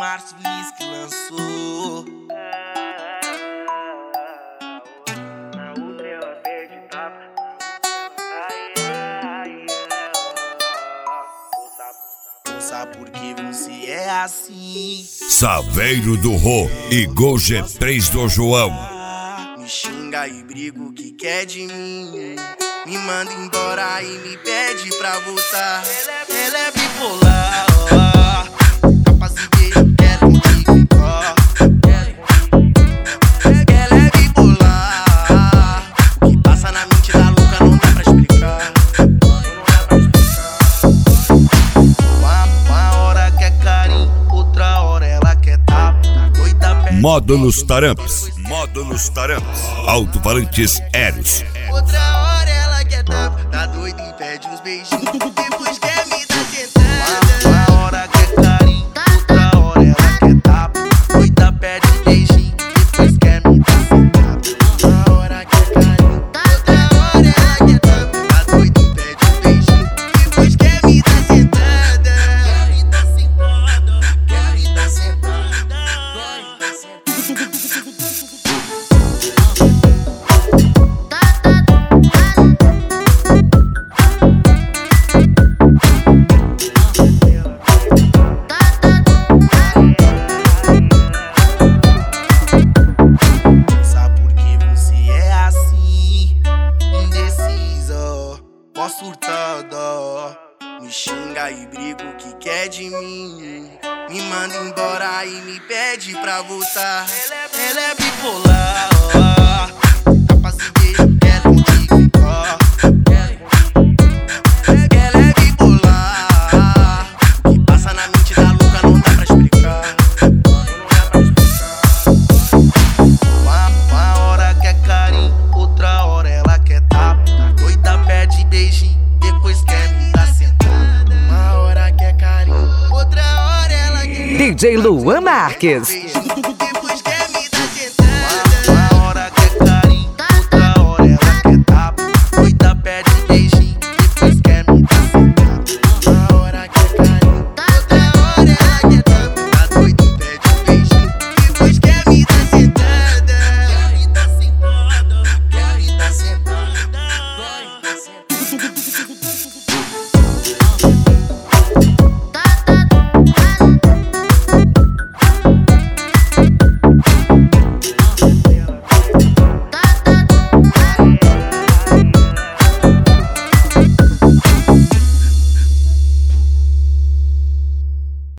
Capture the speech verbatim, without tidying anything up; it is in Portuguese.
Márcio Lins que lançou. Na outra ela perde tapa. Ouça porque você é assim. Saveiro do Rô e Gol G três do João. Me xinga e briga o que quer de mim. Me manda embora e me pede pra voltar. Ela é bipolar, ó. Capaz de beijo, quero contigo, ó. Ela é bipolar. O que passa na mente da louca não dá pra explicar. Uma, uma hora quer carinho, outra hora ela quer tapa. Doida perto. Módulos Taramps. Módulos Taramps. Alto-falantes Eros. Outra hora ela quer tapa, tá doida e pede uns beijinhos. Depois quer me dar sentada. Uma hora quer carinho, outra hora ela quer tapa. Doida pede um beijinho, depois quer me dar sentada. Uma hora quer carinho, outra hora ela quer tapa. Tá doida e pede um beijinho, depois quer me dar sentada. Quer me dar sentada, quer me dar sentada, quer me dar sentada. Surtada, me xinga e briga o que quer de mim. Me manda embora e me pede pra voltar. Ela é bipolar, ó. Capaz de beijo, quero contigo, ó. Ela é bipolar. O que passa na mente da louca não dá pra explicar. Uma, uma hora quer carinho, outra hora ela quer tapa. Doida pede beijinho, depois quer me dar sentada. Uma hora quer carinho, outra hora ela quer D J Luan Marques. beijinho.